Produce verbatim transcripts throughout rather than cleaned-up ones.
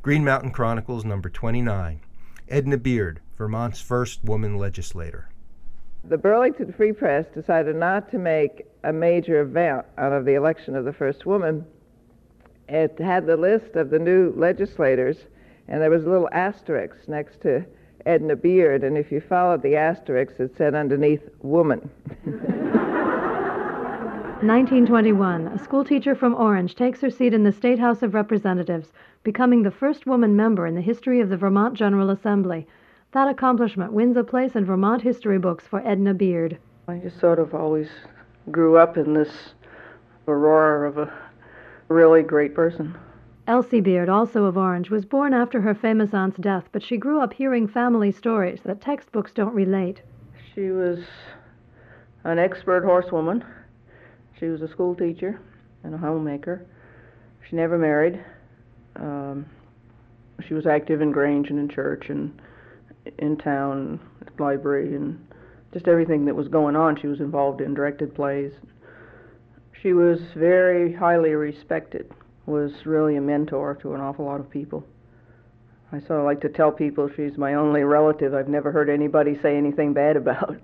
Green Mountain Chronicles, number twenty-nine. Edna Beard, Vermont's first woman legislator. The Burlington Free Press decided not to make a major event out of the election of the first woman. It had the list of the new legislators, and there was a little asterisk next to Edna Beard, and if you followed the asterisk, it said underneath, woman. nineteen twenty-one, a schoolteacher from Orange takes her seat in the State House of Representatives, becoming the first woman member in the history of the Vermont General Assembly. That accomplishment wins a place in Vermont history books for Edna Beard. I just sort of always grew up in this aurora of a really great person. Elsie Beard, also of Orange, was born after her famous aunt's death, but she grew up hearing family stories that textbooks don't relate. She was an expert horsewoman. She was a school teacher and a homemaker. She never married. Um, she was active in Grange and in church and in town, library, and just everything that was going on she was involved in, directed plays. She was very highly respected, was really a mentor to an awful lot of people. I sort of like to tell people she's my only relative I've never heard anybody say anything bad about.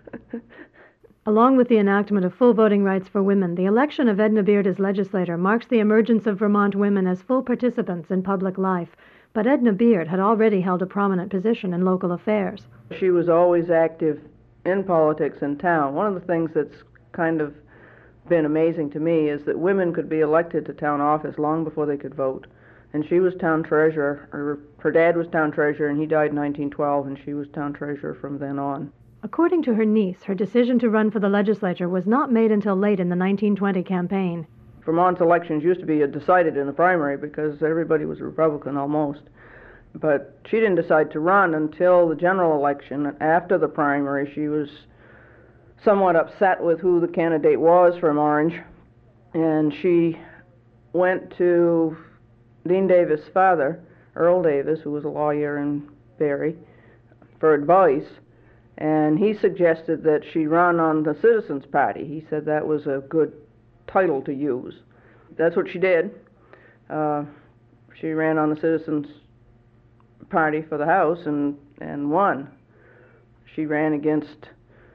Along with the enactment of full voting rights for women, the election of Edna Beard as legislator marks the emergence of Vermont women as full participants in public life. But Edna Beard had already held a prominent position in local affairs. She was always active in politics in town. One of the things that's kind of been amazing to me is that women could be elected to town office long before they could vote. And she was town treasurer, or her dad was town treasurer, and he died in nineteen twelve, and she was town treasurer from then on. According to her niece, her decision to run for the legislature was not made until late in the nineteen twenty campaign. Vermont's elections used to be decided in the primary because everybody was a Republican almost. But she didn't decide to run until the general election. After the primary, she was somewhat upset with who the candidate was from Orange, and she went to Dean Davis' father, Earl Davis, who was a lawyer in Barre, for advice, and he suggested that she run on the Citizens Party. He said that was a good title to use. That's what she did. Uh, she ran on the Citizens Party for the House and, and won. She ran against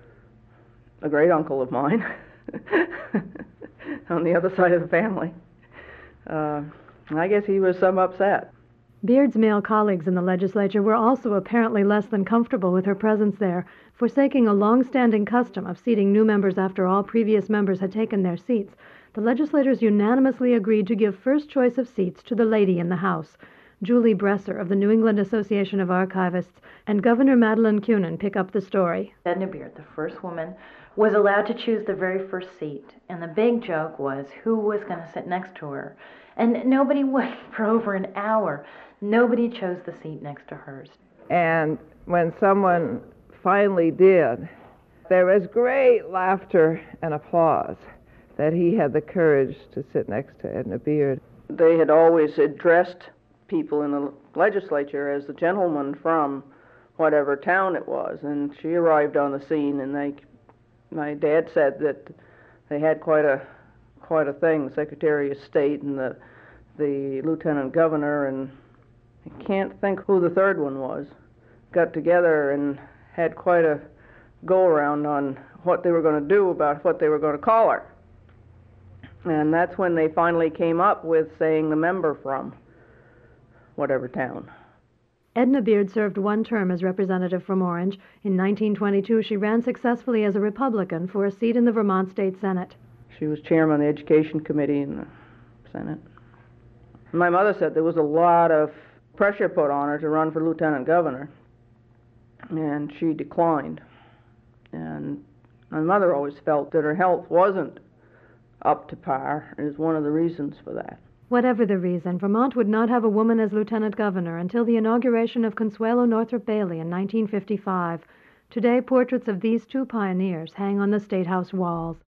a great uncle of mine on the other side of the family. Uh, I guess he was some upset. Beard's male colleagues in the legislature were also apparently less than comfortable with her presence there, forsaking a long-standing custom of seating new members after all previous members had taken their seats. The legislators unanimously agreed to give first choice of seats to the lady in the House. Julie Bresser of the New England Association of Archivists and Governor Madeline Kunin pick up the story. Edna Beard, the first woman, was allowed to choose the very first seat, and the big joke was who was going to sit next to her. And nobody would for over an hour. Nobody chose the seat next to hers. And when someone finally did, there was great laughter and applause that he had the courage to sit next to Edna Beard. They had always addressed people in the legislature as the gentleman from whatever town it was, and she arrived on the scene, and they, my dad said that they had quite a quite a thing. The Secretary of State and the the Lieutenant Governor, and I can't think who the third one was, got together and had quite a go-around on what they were going to do about what they were going to call her. And that's when they finally came up with saying the member from whatever town. Edna Beard served one term as representative from Orange. In nineteen twenty-two, she ran successfully as a Republican for a seat in the Vermont State Senate. She was chairman of the Education Committee in the Senate. My mother said there was a lot of pressure put on her to run for lieutenant governor, and she declined. And my mother always felt that her health wasn't up to par, is one of the reasons for that. Whatever the reason, Vermont would not have a woman as lieutenant governor until the inauguration of Consuelo Northrop Bailey in nineteen fifty-five. Today, portraits of these two pioneers hang on the State House walls.